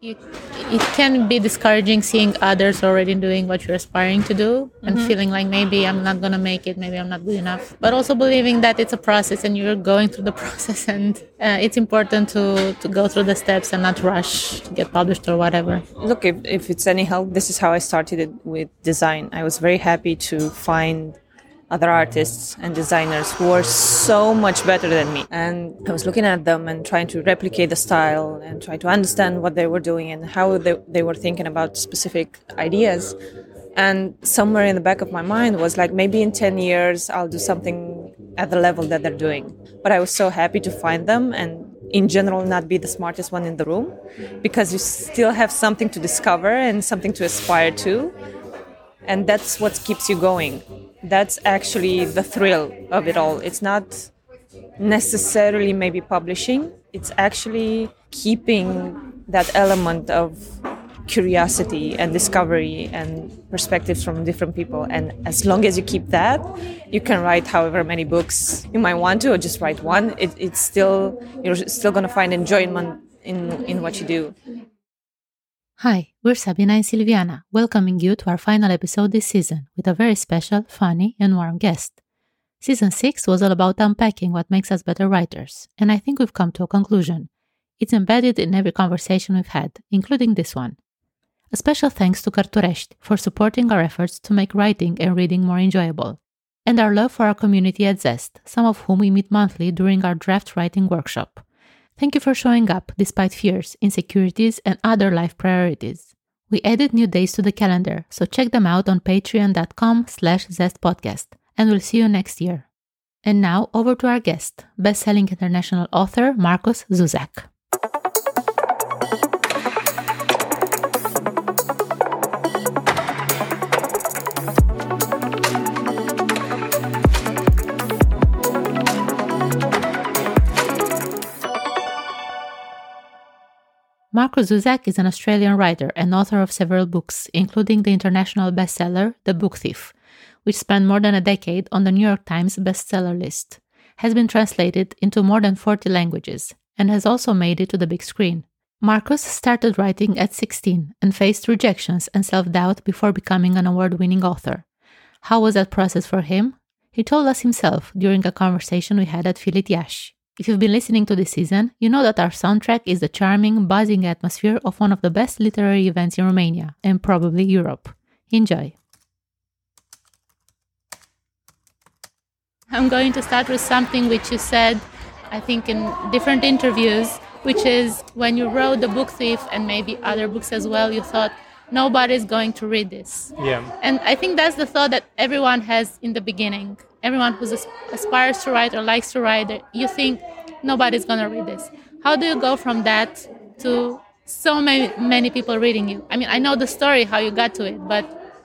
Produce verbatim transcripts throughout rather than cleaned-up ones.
You, it can be discouraging seeing others already doing what you're aspiring to do and mm-hmm. feeling like maybe I'm not going to make it, maybe I'm not good enough. But also believing that it's a process and you're going through the process, and uh, it's important to, to go through the steps and not rush to get published or whatever. Look, if, if it's any help, this is how I started it with design. I was very happy to find other artists and designers who are so much better than me. And I was looking at them and trying to replicate the style and try to understand what they were doing and how they, they were thinking about specific ideas. And somewhere in the back of my mind was like, maybe in ten years, I'll do something at the level that they're doing. But I was so happy to find them and in general not be the smartest one in the room, because you still have something to discover and something to aspire to. And that's what keeps you going. That's actually the thrill of it all. It's not necessarily maybe publishing. It's actually keeping that element of curiosity and discovery and perspectives from different people. And as long as you keep that, you can write however many books you might want to, or just write one. It, it's still, you're still going to find enjoyment in, in what you do. Hi, we're Sabina and Silviana, welcoming you to our final episode this season with a very special, funny, and warm guest. Season six was all about unpacking what makes us better writers, and I think we've come to a conclusion. It's embedded in every conversation we've had, including this one. A special thanks to Cărturești for supporting our efforts to make writing and reading more enjoyable, and our love for our community at Zest, some of whom we meet monthly during our draft writing workshop. Thank you for showing up despite fears, insecurities, and other life priorities. We added new days to the calendar, so check them out on patreon.com slash zestpodcast, and we'll see you next year. And now, over to our guest, best-selling international author Markus Zusak. Markus Zusak is an Australian writer and author of several books, including the international bestseller The Book Thief, which spent more than a decade on the New York Times bestseller list, has been translated into more than forty languages, and has also made it to the big screen. Markus started writing at sixteen and faced rejections and self-doubt before becoming an award-winning author. How was that process for him? He told us himself during a conversation we had at Filit Iași. If you've been listening to this season, you know that our soundtrack is the charming, buzzing atmosphere of one of the best literary events in Romania, and probably Europe. Enjoy! I'm going to start with something which you said, I think, in different interviews, which is when you wrote The Book Thief and maybe other books as well, you thought, nobody's going to read this. Yeah. And I think that's the thought that everyone has in the beginning. Everyone who aspires to write or likes to write, you think nobody's going to read this. How do you go from that to so many, many people reading you? I mean, I know the story, how you got to it, but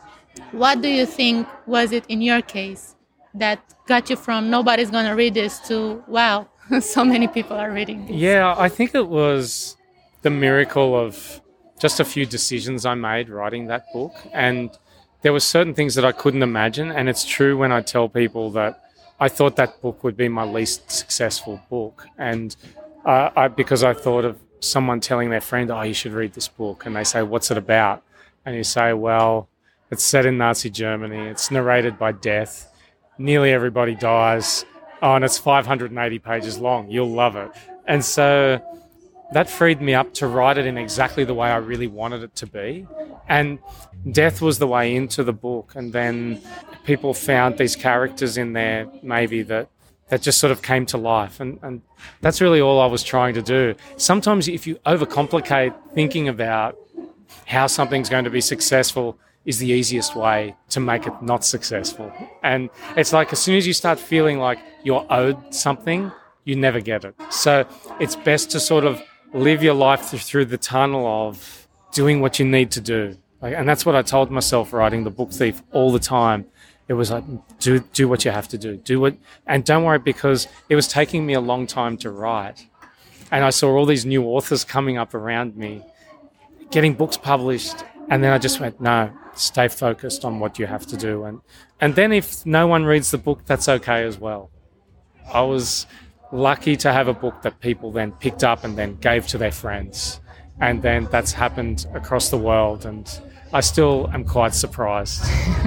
what do you think was it in your case that got you from nobody's going to read this to, wow, so many people are reading this? Yeah, I think it was the miracle of just a few decisions I made writing that book. And there were certain things that I couldn't imagine. And it's true when I tell people that I thought that book would be my least successful book. And uh, I, because I thought of someone telling their friend, oh, you should read this book. And they say, what's it about? And you say, well, it's set in Nazi Germany. It's narrated by death. Nearly everybody dies. Oh, and it's five hundred eighty pages long. You'll love it. And so that freed me up to write it in exactly the way I really wanted it to be. And death was the way into the book. And then people found these characters in there maybe that, that just sort of came to life. And, and that's really all I was trying to do. Sometimes if you overcomplicate thinking about how something's going to be successful is the easiest way to make it not successful. And it's like as soon as you start feeling like you're owed something, you never get it. So it's best to sort of live your life through the tunnel of doing what you need to do. Like, and that's what I told myself writing The Book Thief all the time. It was like, do do what you have to do. Do what, and don't worry, because it was taking me a long time to write. And I saw all these new authors coming up around me, getting books published. And then I just went, no, stay focused on what you have to do. And, and then if no one reads the book, that's okay as well. I was lucky to have a book that people then picked up and then gave to their friends. And then that's happened across the world, and I still am quite surprised.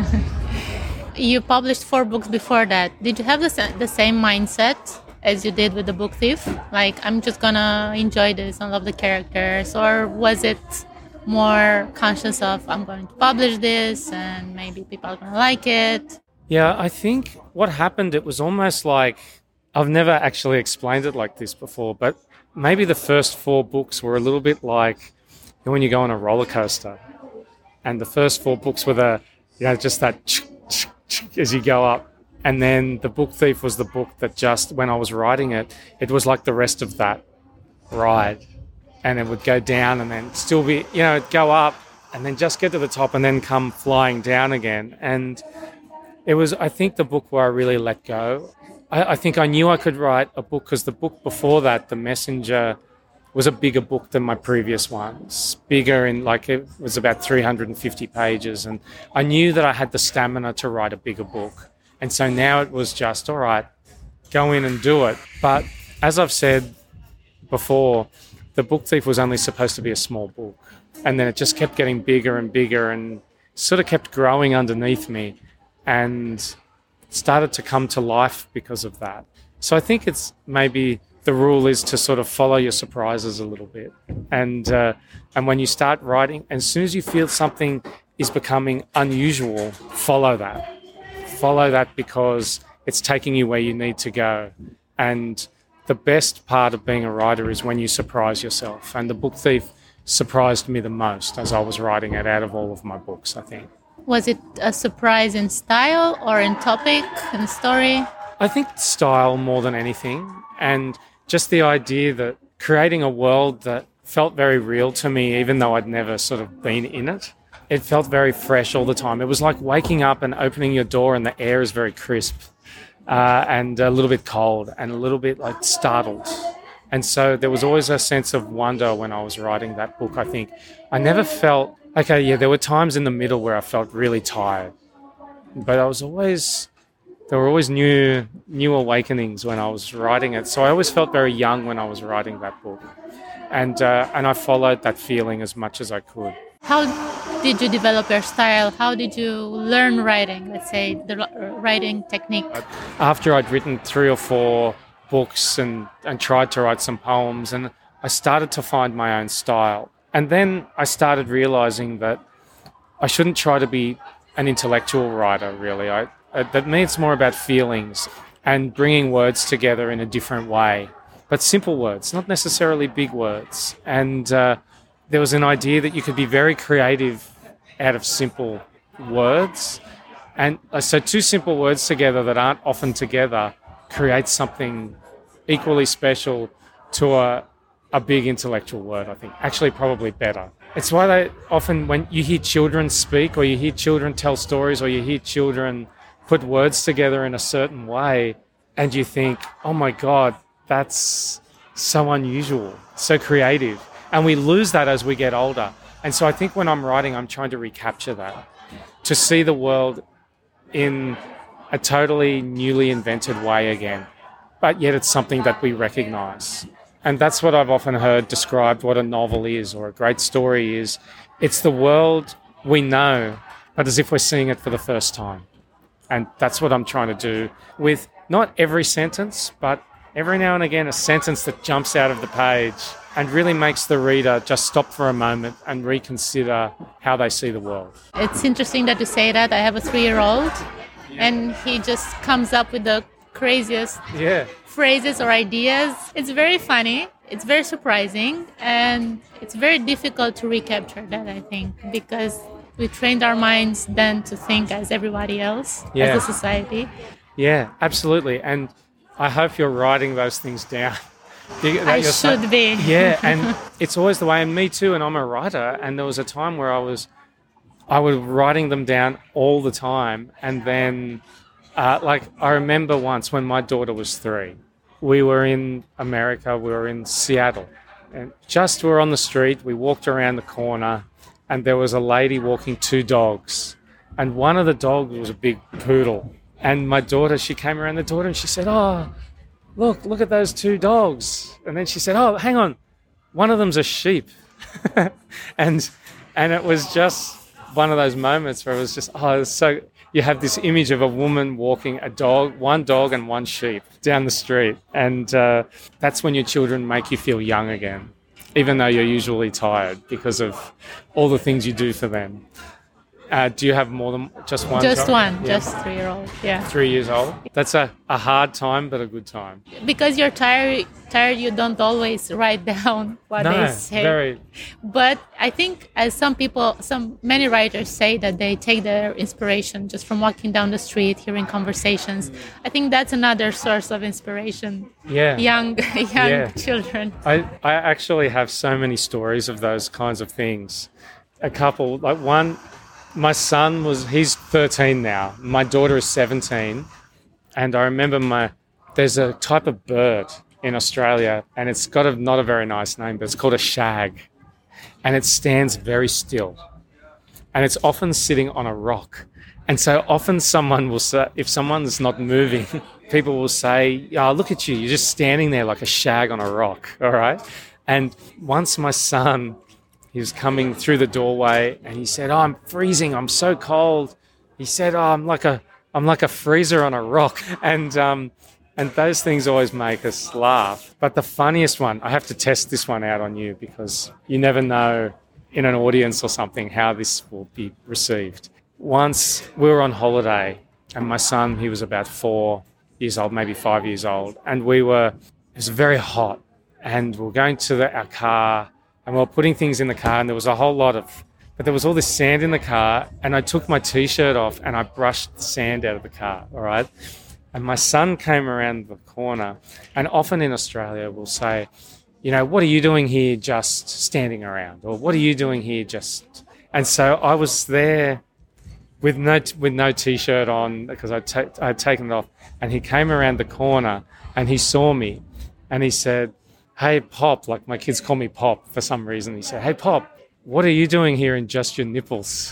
You published four books before that. Did you have the, sa- the same mindset as you did with The Book Thief? Like, I'm just gonna enjoy this and love the characters? Or was it more conscious of, I'm going to publish this and maybe people are gonna like it? Yeah, I think what happened, it was almost like, I've never actually explained it like this before, but maybe the first four books were a little bit like when you go on a roller coaster, and the first four books were the, you know, just that as you go up. And then The Book Thief was the book that just, when I was writing it, it was like the rest of that ride. And it would go down and then still be, you know, it'd go up and then just get to the top and then come flying down again. And it was, I think, the book where I really let go. I, I think I knew I could write a book because the book before that, The Messenger, was a bigger book than my previous ones. Bigger in, like, it was about three hundred fifty pages. And I knew that I had the stamina to write a bigger book. And so now it was just, all right, go in and do it. But as I've said before, The Book Thief was only supposed to be a small book. And then it just kept getting bigger and bigger and sort of kept growing underneath me and started to come to life because of that. So I think it's maybe the rule is to sort of follow your surprises a little bit. And uh, and when you start writing, as soon as you feel something is becoming unusual, follow that. Follow that because it's taking you where you need to go. And the best part of being a writer is when you surprise yourself. And The Book Thief surprised me the most as I was writing it out of all of my books, I think. Was it a surprise in style or in topic and story? I think style more than anything. And just the idea that creating a world that felt very real to me, even though I'd never sort of been in it. It felt very fresh all the time. It was like waking up and opening your door and the air is very crisp uh, and a little bit cold and a little bit like startled. And so there was always a sense of wonder when I was writing that book, I think. I never felt, okay, yeah, there were times in the middle where I felt really tired. But I was always, there were always new new awakenings when I was writing it. So I always felt very young when I was writing that book. And uh, and I followed that feeling as much as I could. How did you develop your style? How did you learn writing, let's say, the writing technique? After I'd written three or four books and, and tried to write some poems, and I started to find my own style. And then I started realizing that I shouldn't try to be an intellectual writer, really. I, uh, that me, it's more about feelings and bringing words together in a different way. But simple words, not necessarily big words. And uh, there was an idea that you could be very creative out of simple words. And uh, so two simple words together that aren't often together create something equally special to a, a big intellectual word, I think. Actually, probably better. It's why they often, when you hear children speak or you hear children tell stories or you hear children put words together in a certain way and you think, oh my God, that's so unusual, so creative. And we lose that as we get older. And so I think when I'm writing, I'm trying to recapture that, to see the world in a totally newly invented way again. But yet it's something that we recognize. And that's what I've often heard described what a novel is or a great story is. It's the world we know, but as if we're seeing it for the first time. And that's what I'm trying to do with not every sentence, but every now and again a sentence that jumps out of the page and really makes the reader just stop for a moment and reconsider how they see the world. It's interesting that you say that. I have a three-year-old and he just comes up with the craziest yeah. phrases or ideas. It's very funny, it's very surprising, and it's very difficult to recapture that, I think, because we trained our minds then to think as everybody else, yeah. as a society. Yeah, absolutely. And I hope you're writing those things down. I should so, be. Yeah, and it's always the way, and me too, and I'm a writer, and there was a time where I was I was writing them down all the time, and then uh, like I remember once when my daughter was three, we were in America, we were in Seattle, and just we were on the street, we walked around the corner, and there was a lady walking two dogs, and one of the dogs was a big poodle, and my daughter, she came around the door and she said, oh, look, look at those two dogs. And then she said, oh, hang on, one of them's a sheep. and and it was just one of those moments where it was just, oh, it was so, you have this image of a woman walking a dog, one dog and one sheep down the street. And uh, that's when your children make you feel young again, even though you're usually tired because of all the things you do for them. Uh, do you have more than just one? Just child? one, Yeah. just three-year-old, yeah. Three years old. That's a, a hard time, but a good time. Because you're tired, tired, you don't always write down what no, they say. very. But I think, as some people, some many writers say that they take their inspiration just from walking down the street, hearing conversations. I think that's another source of inspiration. Yeah. Young, young Yeah. children. I, I actually have so many stories of those kinds of things. A couple, like one, my son was, he's thirteen now. My daughter is seventeen. And I remember my, there's a type of bird in Australia and it's got a, not a very nice name, but it's called a shag. And it stands very still. And it's often sitting on a rock. And so often someone will say, if someone's not moving, people will say, oh, look at you, you're just standing there like a shag on a rock, all right? And once my son, he was coming through the doorway and he said, oh, I'm freezing, I'm so cold. He said, oh, I'm like a I'm like a freezer on a rock. And um, and those things always make us laugh. But the funniest one, I have to test this one out on you because you never know in an audience or something how this will be received. Once we were on holiday and my son, he was about four years old, maybe five years old. And we were, it was very hot and we were going to the, our car and we were putting things in the car and there was a whole lot of, but there was all this sand in the car and I took my T-shirt off and I brushed the sand out of the car, all right? And my son came around the corner and often in Australia we'll say, you know, what are you doing here just standing around? Or what are you doing here just... And so I was there with no with no T-shirt on because I'd, ta- I'd taken it off and he came around the corner and he saw me and he said, hey, Pop, like my kids call me Pop for some reason. He said, hey, Pop, what are you doing here in just your nipples?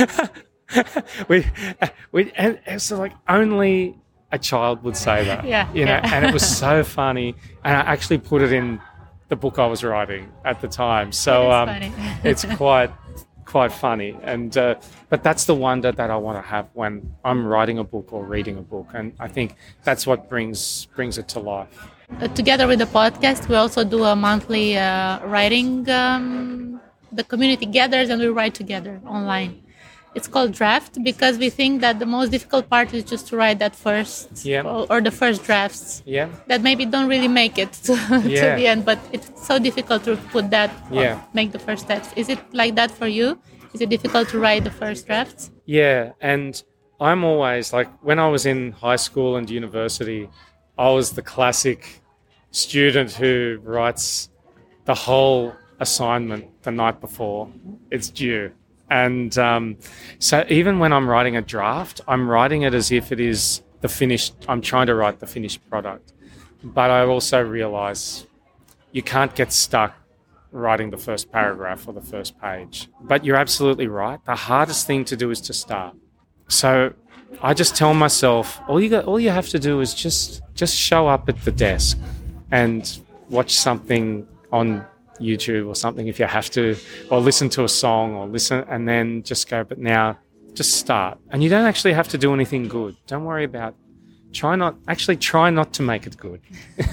we, we, and it's like only a child would say that, Yeah, you know, yeah. and it was so funny. And I actually put it in the book I was writing at the time. So um, funny. it's quite, quite funny. And, uh, but that's the wonder that I want to have when I'm writing a book or reading a book. And I think that's what brings, brings it to life. Uh, together with the podcast, we also do a monthly uh, writing. Um, the community gathers and we write together online. It's called Draft because we think that the most difficult part is just to write that first Yeah. or, or the first drafts Yeah. that maybe don't really make it to, Yeah. to the end, but it's so difficult to put that, or Yeah. make the first steps. Is it like that for you? Is it difficult to write the first drafts? Yeah, and I'm always like when I was in high school and university, I was the classic student who writes the whole assignment the night before it's due. And um, so even when I'm writing a draft, I'm writing it as if it is the finished, I'm trying to write the finished product. But I also realize you can't get stuck writing the first paragraph or the first page. But you're absolutely right. The hardest thing to do is to start. So I just tell myself, all you got, all you have to do is just just show up at the desk and watch something on YouTube or something if you have to, or listen to a song or listen and then just go, but now just start. And you don't actually have to do anything good. Don't worry about, try not, actually try not to make it good.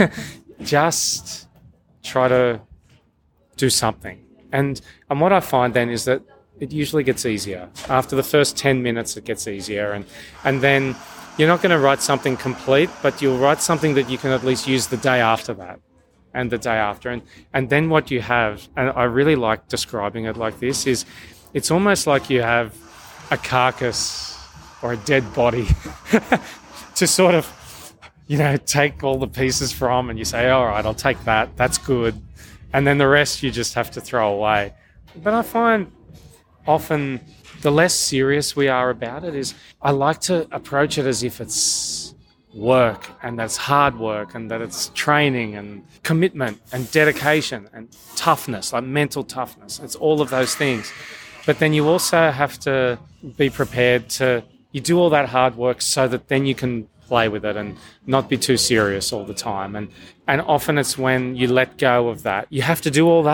Just try to do something. And and what I find then is that it usually gets easier. After the first ten minutes, it gets easier. And, and then you're not going to write something complete, but you'll write something that you can at least use the day after that and the day after. And, and then what you have, and I really like describing it like this, is it's almost like you have a carcass or a dead body to sort of, you know, take all the pieces from and you say, all right, I'll take that. That's good. And then the rest you just have to throw away. But I find often the less serious we are about it is I like to approach it as if it's work and that's hard work and that it's training and commitment and dedication and toughness, like mental toughness. It's all of those things. But then you also have to be prepared to, you do all that hard work so that then you can play with it and not be too serious all the time. And and often it's when you let go of that. You have to do all that,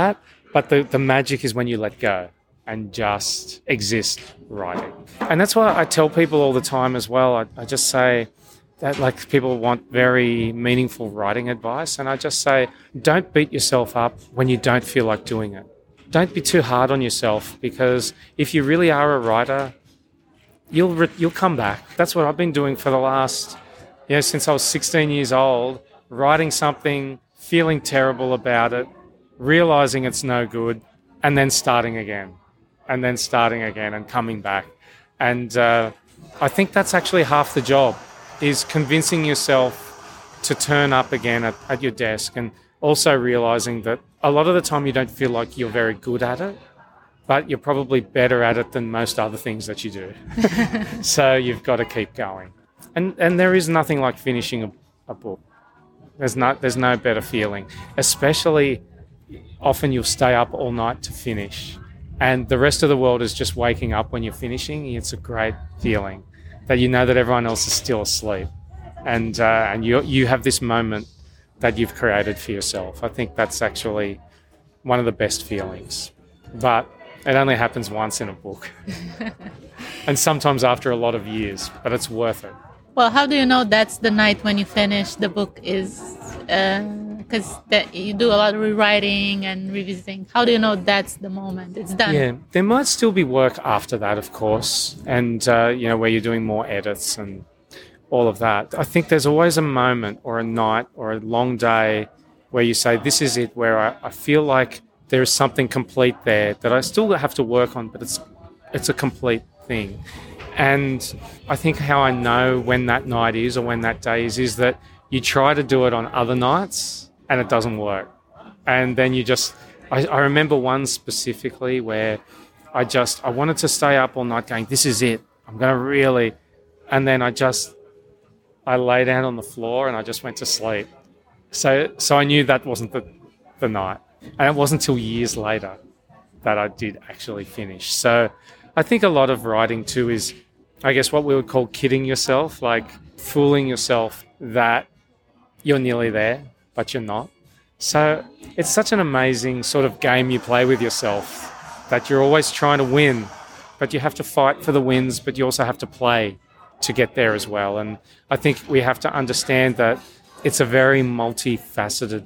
But the, the magic is when you let go and just exist writing. And that's why I tell people all the time as well. I, I just say that, like, people want very meaningful writing advice. And I just say, don't beat yourself up when you don't feel like doing it. Don't be too hard on yourself, because if you really are a writer, you'll re- you'll come back. That's what I've been doing for the last, you know, since I was sixteen years old, writing something, feeling terrible about it, realizing it's no good, and then starting again, and then starting again and coming back. And uh, I think that's actually half the job, is convincing yourself to turn up again at, at your desk, and also realizing that a lot of the time you don't feel like you're very good at it, but you're probably better at it than most other things that you do. So you've got to keep going. And and there is nothing like finishing a, a book. There's not there's no better feeling. Especially often you'll stay up all night to finish, and the rest of the world is just waking up when you're finishing. It's a great feeling that you know that everyone else is still asleep, and uh, and you you have this moment that you've created for yourself. I think that's actually one of the best feelings. But it only happens once in a book. And sometimes after a lot of years, but it's worth it. Well, how do you know that's the night when you finish the book is, because uh, you do a lot of rewriting and revisiting. How do you know that's the moment it's done? Yeah, there might still be work after that, of course. And, uh, you know, where you're doing more edits and all of that. I think there's always a moment or a night or a long day where you say, this is it, where I, I feel like there is something complete there that I still have to work on, but it's it's a complete thing. And I think how I know when that night is or when that day is, is that you try to do it on other nights and it doesn't work. And then you just, I, I remember one specifically where I just, I wanted to stay up all night going, this is it, I'm going to really, and then I just, I lay down on the floor and I just went to sleep. So so I knew that wasn't the, the night. And it wasn't until years later that I did actually finish. So I think a lot of writing too is, I guess, what we would call kidding yourself, like fooling yourself that you're nearly there, but you're not. So it's such an amazing sort of game you play with yourself, that you're always trying to win, but you have to fight for the wins, but you also have to play to get there as well. And I think we have to understand that it's a very multifaceted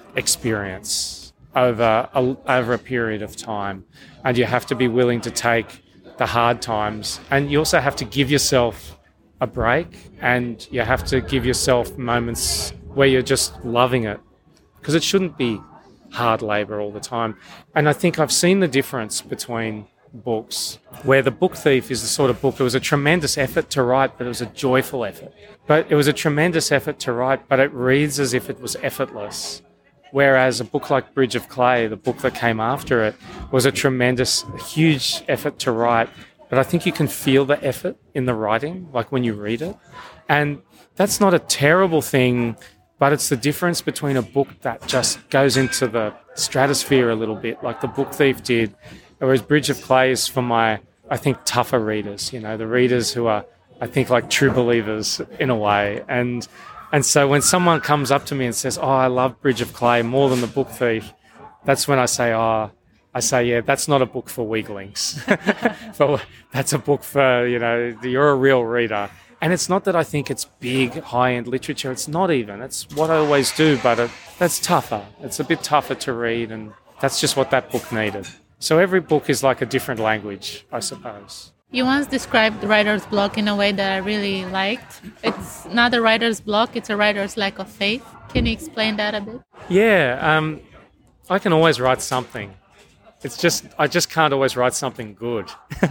experience over a, over a period of time, and you have to be willing to take the hard times, and you also have to give yourself a break, and you have to give yourself moments where you're just loving it, because it shouldn't be hard labor all the time. And I think I've seen the difference between books, where The Book Thief is the sort of book, it was a tremendous effort to write, but it was a joyful effort. But it was a tremendous effort to write, but it reads as if it was effortless. Whereas a book like Bridge of Clay, the book that came after it, was a tremendous, huge effort to write. But I think you can feel the effort in the writing, like when you read it. And that's not a terrible thing, but it's the difference between a book that just goes into the stratosphere a little bit, like The Book Thief did, whereas Bridge of Clay is for my, I think, tougher readers, you know, the readers who are, I think, like true believers in a way. And and so when someone comes up to me and says, oh, I love Bridge of Clay more than The Book Thief, that's when I say, oh, I say, yeah, that's not a book for weaklings. for, that's a book for, you know, you're a real reader. And it's not that I think it's big, high-end literature. It's not even. It's what I always do, but it, that's tougher. It's a bit tougher to read, and that's just what that book needed. So every book is like a different language, I suppose. You once described writer's block in a way that I really liked. It's not a writer's block, it's a writer's lack of faith. Can you explain that a bit? Yeah, um, I can always write something. It's just, I just can't always write something good.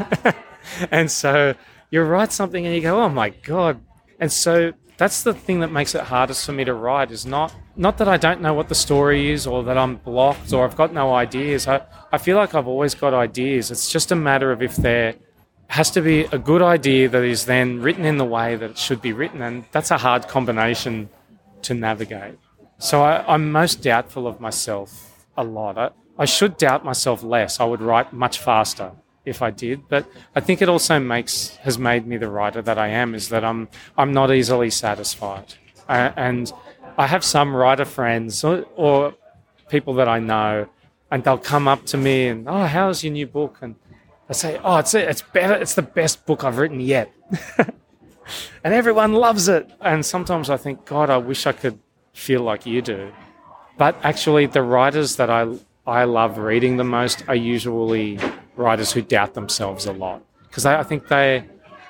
And so you write something and you go, oh my God. And so that's the thing that makes it hardest for me to write, is not not that I don't know what the story is or that I'm blocked or I've got no ideas. I, I feel like I've always got ideas. It's just a matter of if there has to be a good idea that is then written in the way that it should be written, and that's a hard combination to navigate. So I, I'm most doubtful of myself a lot. I, I should doubt myself less. I would write much faster if I did, but I think it also makes has made me the writer that I am, is that I'm I'm not easily satisfied. Uh, and I have some writer friends or, or people that I know and they'll come up to me and, oh, how's your new book? And I say, oh, it's it's better. It's the best book I've written yet. And everyone loves it. And sometimes I think, God, I wish I could feel like you do. But actually, the writers that I I love reading the most are usually writers who doubt themselves a lot, because I, I think they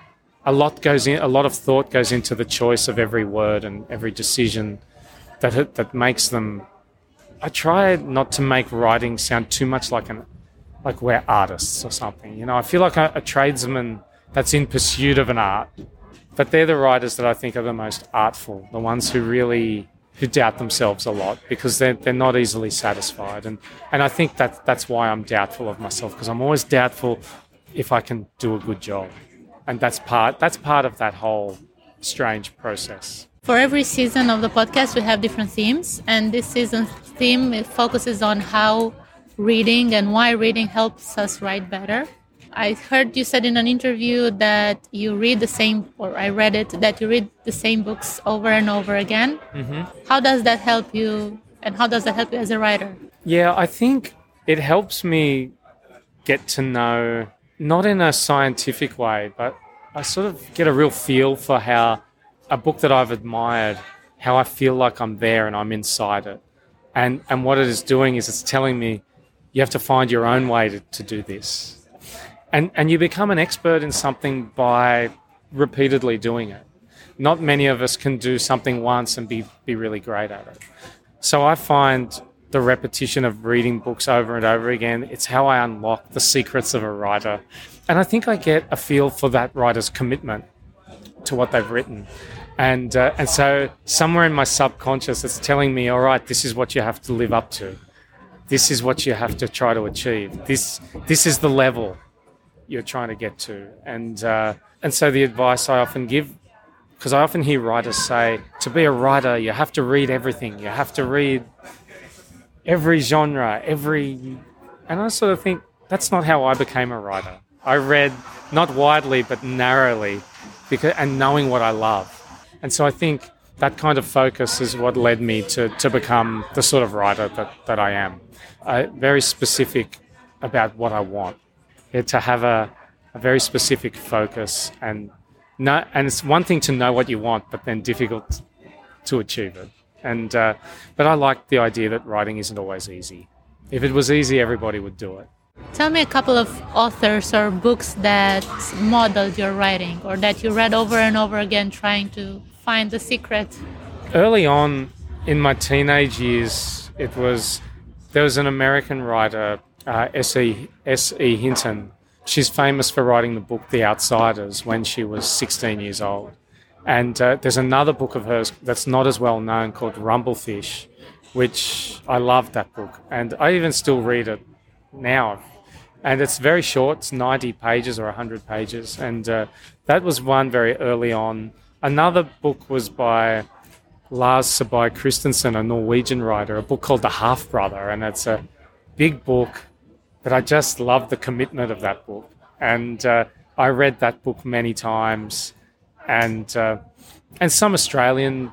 a lot goes in, a lot of thought goes into the choice of every word and every decision that that makes them. I try not to make writing sound too much like an like we're artists or something. You know, I feel like a, a tradesman that's in pursuit of an art, but they're the writers that I think are the most artful, the ones who really who doubt themselves a lot, because they're they're not easily satisfied, and and I think that that's why I'm doubtful of myself, because I'm always doubtful if I can do a good job, and that's part that's part of that whole strange process. For every season of the podcast, we have different themes, and this season's theme it focuses on how reading and why reading helps us write better. I heard you said in an interview that you read the same, or I read it, that you read the same books over and over again. Mm-hmm. How does that help you, and how does that help you as a writer? Yeah, I think it helps me get to know, not in a scientific way, but I sort of get a real feel for how a book that I've admired, how I feel like I'm there and I'm inside it. And and what it is doing is it's telling me you have to find your own way to, to do this. And and you become an expert in something by repeatedly doing it. Not many of us can do something once and be, be really great at it. So I find the repetition of reading books over and over again, it's how I unlock the secrets of a writer. And I think I get a feel for that writer's commitment to what they've written. And uh, and so somewhere in my subconscious, it's telling me, all right, this is what you have to live up to. This is what you have to try to achieve. This this is the level you're trying to get to. And uh, and so the advice I often give, because I often hear writers say, to be a writer, you have to read everything. You have to read every genre, every... And I sort of think, that's not how I became a writer. I read not widely, but narrowly, because and knowing what I love. And so I think that kind of focus is what led me to, to become the sort of writer that, that I am. Uh, very specific about what I want. Yeah, to have a, a very specific focus, and no, and it's one thing to know what you want, but then difficult to achieve it. And uh, but I like the idea that writing isn't always easy. If it was easy, everybody would do it. Tell me a couple of authors or books that modeled your writing, or that you read over and over again, trying to find the secret. Early on in my teenage years, it was there was an American writer. Uh, S E S E Hinton. She's famous for writing the book The Outsiders when she was sixteen years old. And uh, there's another book of hers that's not as well known called Rumblefish, which I loved that book. And I even still read it now. And it's very short. It's ninety pages or one hundred pages. And uh, that was one very early on. Another book was by Lars Sabai Christensen, a Norwegian writer, a book called The Half-Brother. And it's a big book. But I just love the commitment of that book. And uh, I read that book many times. And uh, and some Australian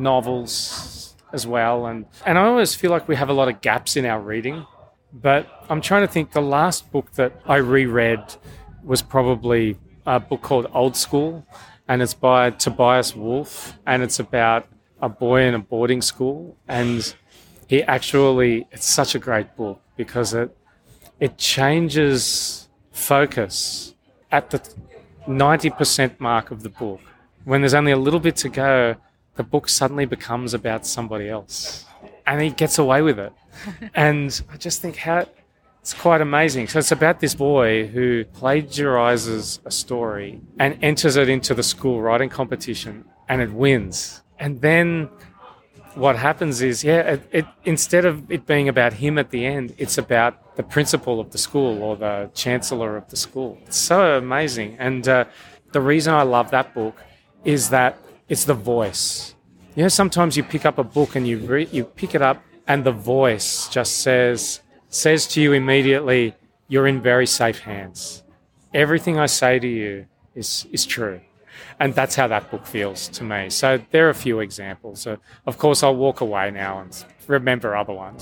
novels as well. And, and I always feel like we have a lot of gaps in our reading. But I'm trying to think, the last book that I reread was probably a book called Old School. And it's by Tobias Wolff. And it's about a boy in a boarding school. And he actually, it's such a great book because it, It changes focus at the ninety percent mark of the book. When there's only a little bit to go, the book suddenly becomes about somebody else. And he gets away with it. And I just think how it's quite amazing. So it's about this boy who plagiarizes a story and enters it into the school writing competition, and it wins. And then what happens is, yeah, it, it instead of it being about him at the end, it's about the principal of the school or the chancellor of the school. It's so amazing. And uh, the reason I love that book is that it's the voice. You know, sometimes you pick up a book and you re- you pick it up and the voice just says says to you immediately, you're in very safe hands. Everything I say to you is is true. And that's how that book feels to me. So there are a few examples. So of course, I'll walk away now and remember other ones. But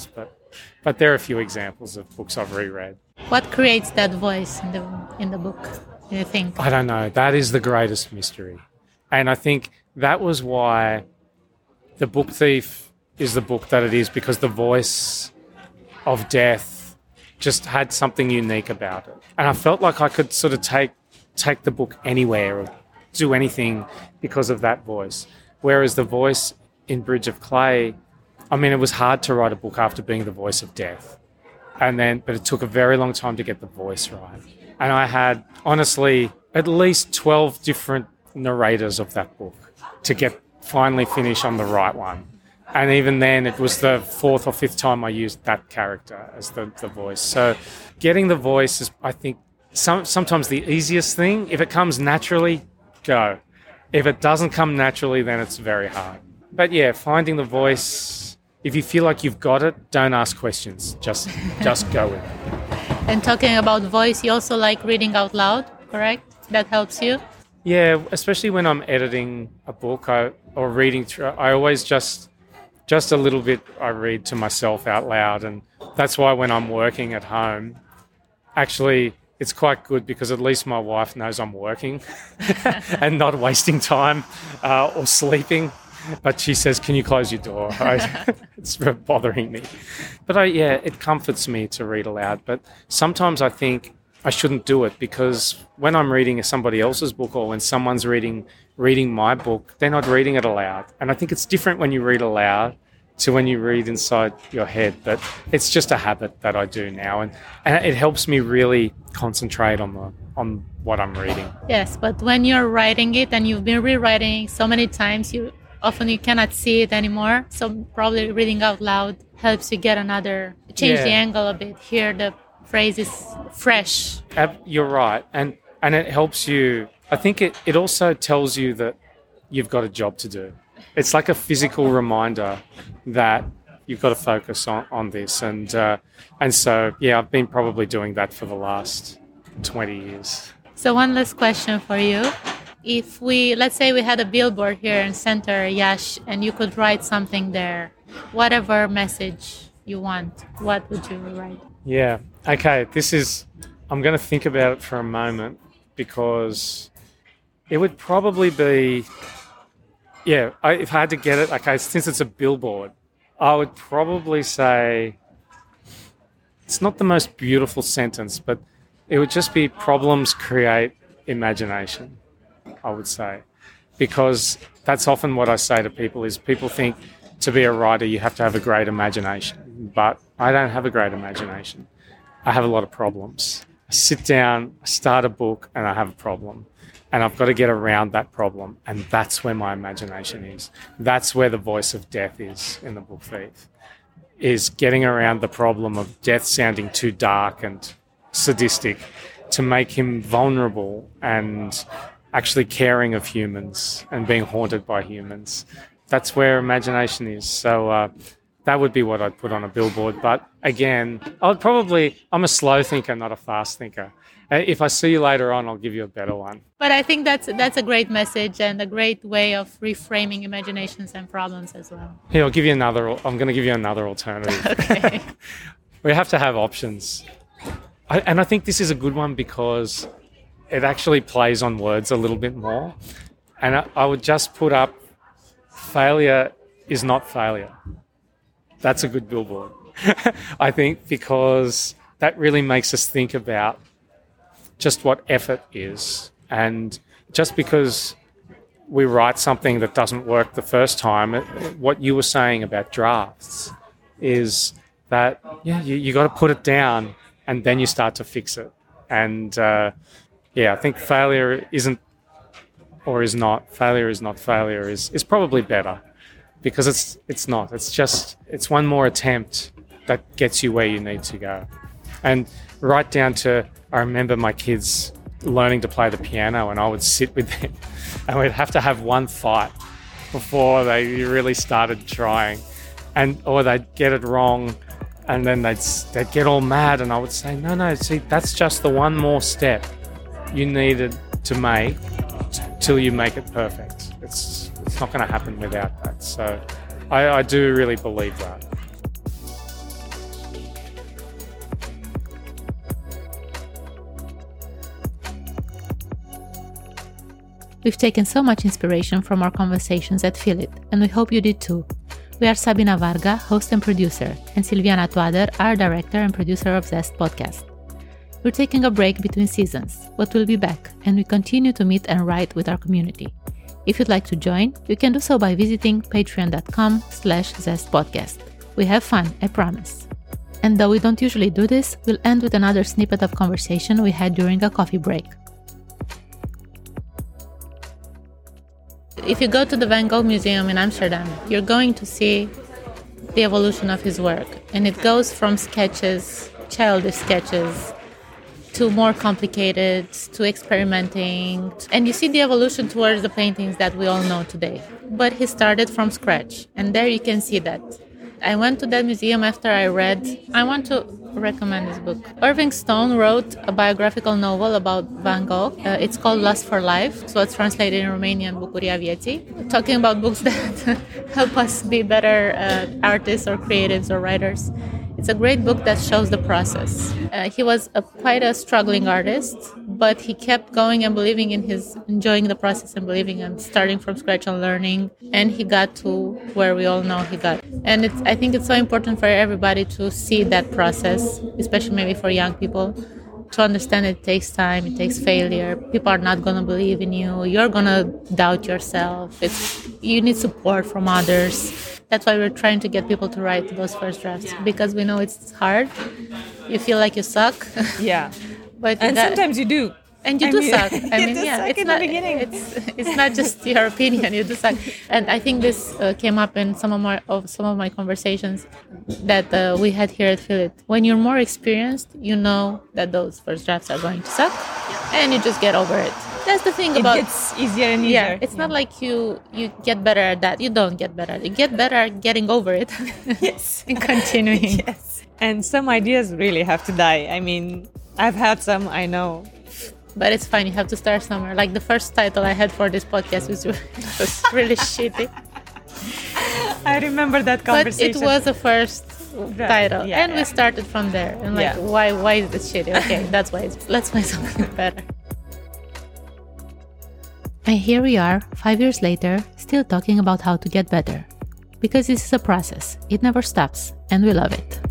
But there are a few examples of books I've reread. What creates that voice in the in the book, do you think? I don't know. That is the greatest mystery. And I think that was why The Book Thief is the book that it is, because the voice of death just had something unique about it. And I felt like I could sort of take take the book anywhere or do anything because of that voice. Whereas the voice in Bridge of Clay, I mean, it was hard to write a book after being the voice of death. And then, but it took a very long time to get the voice right. And I had, honestly, at least twelve different narrators of that book to get finally finish on the right one. And even then, it was the fourth or fifth time I used that character as the, the voice. So getting the voice is, I think, some, sometimes the easiest thing. If it comes naturally, go. If it doesn't come naturally, then it's very hard. But yeah, finding the voice, if you feel like you've got it, don't ask questions. Just, just go with it. And talking about voice, you also like reading out loud, correct? That helps you? Yeah, especially when I'm editing a book I, or reading through, I always just... Just a little bit I read to myself out loud, and that's why when I'm working at home, actually it's quite good because at least my wife knows I'm working and not wasting time uh, or sleeping. But she says, "Can you close your door?" I, it's bothering me. But I, yeah, it comforts me to read aloud. But sometimes I think I shouldn't do it because when I'm reading somebody else's book or when someone's reading reading my book, they're not reading it aloud. And I think it's different when you read aloud to when you read inside your head. But it's just a habit that I do now. And, and it helps me really concentrate on the on what I'm reading. Yes, but when you're writing it and you've been rewriting so many times, you often you cannot see it anymore. So probably reading out loud helps you get another, change Yeah. the angle a bit, hear the phrase is fresh. You're right. And and it helps you. I think it, it also tells you that you've got a job to do. It's like a physical reminder that you've got to focus on, on this. And uh, and so, yeah, I've been probably doing that for the last twenty years. So one last question for you. If we, let's say we had a billboard here in Center Yash and you could write something there, whatever message you want, what would you write? Yeah. Okay. This is, I'm going to think about it for a moment because it would probably be, yeah, I, if I had to get it, okay, since it's a billboard, I would probably say, it's not the most beautiful sentence, but it would just be problems create imagination, I would say. Because that's often what I say to people is people think to be a writer you have to have a great imagination. But I don't have a great imagination. I have a lot of problems. I sit down, I start a book, and I have a problem. And I've got to get around that problem. And that's where my imagination is. That's where the voice of death is in The Book Thief, is getting around the problem of death sounding too dark and sadistic to make him vulnerable and actually caring of humans and being haunted by humans. That's where imagination is. So uh, that would be what I'd put on a billboard. But again, I'd probably, I'm a slow thinker, not a fast thinker. If I see you later on, I'll give you a better one. But I think that's that's a great message and a great way of reframing imaginations and problems as well. Here, I'll give you another, I'm going to give you another alternative. Okay. We have to have options. I, and I think this is a good one because it actually plays on words a little bit more. And I, I would just put up, failure is not failure. That's a good billboard. I think because that really makes us think about just what effort is. And just because we write something that doesn't work the first time, it, what you were saying about drafts is that, yeah, you, you got to put it down and then you start to fix it. And uh, yeah, I think failure isn't or is not, failure is not failure is, is probably better because it's it's not. It's just, it's one more attempt that gets you where you need to go. And right down to, I remember my kids learning to play the piano and I would sit with them and we'd have to have one fight before they really started trying. And or they'd get it wrong and then they'd, they'd get all mad and I would say, no, no, see, that's just the one more step you needed to make t- till you make it perfect. It's, it's not going to happen without that. So I, I do really believe that. We've taken so much inspiration from our conversations at Feel It, and we hope you did too. We are Sabina Varga, host and producer, and Silviana Toader, art director and producer of Zest podcast. We're taking a break between seasons, but we'll be back, and we continue to meet and write with our community. If you'd like to join, you can do so by visiting patreon.com slash zestpodcast. We have fun, I promise. And though we don't usually do this, we'll end with another snippet of conversation we had during a coffee break. If you go to the Van Gogh Museum in Amsterdam, you're going to see the evolution of his work. And it goes from sketches, childish sketches, to more complicated, to experimenting. And you see the evolution towards the paintings that we all know today. But he started from scratch. And there you can see that. I went to that museum after I read, I want to recommend this book. Irving Stone wrote a biographical novel about Van Gogh. Uh, it's called Lust for Life, so it's translated in Romanian, Bucuria Vieții, talking about books that help us be better uh, artists or creatives or writers. It's a great book that shows the process. Uh, he was a, quite a struggling artist, but he kept going and believing in his, enjoying the process and believing and starting from scratch and learning. And he got to where we all know he got. And it's, I think it's so important for everybody to see that process, especially maybe for young people, to understand it takes time, it takes failure. People are not going to believe in you. You're going to doubt yourself. It's, you need support from others. That's why we're trying to get people to write those first drafts, because we know it's hard. You feel like you suck. Yeah. but And that, sometimes you do. And you I do mean, suck. I you mean, do yeah, suck it's in not. the beginning. It's it's not just your opinion. You do suck. And I think this uh, came up in some of my of some of my conversations that uh, we had here at Feel It. When you're more experienced, you know that those first drafts are going to suck, and you just get over it. That's the thing It about. gets easier and easier. Yeah, it's yeah. not like you you get better at that. You don't get better. You get better at getting over it. Yes. And continuing. Yes. And some ideas really have to die. I mean, I've had some, I know. But it's fine. You have to start somewhere. Like the first title I had for this podcast was, was really shitty. I remember that conversation. But it was a first right. title. Yeah, and yeah. we started from there. And like, yeah. why why is this shitty? Okay, that's why. It's, let's find something better. And here we are, five years later, still talking about how to get better. Because this is a process. It never stops. And we love it.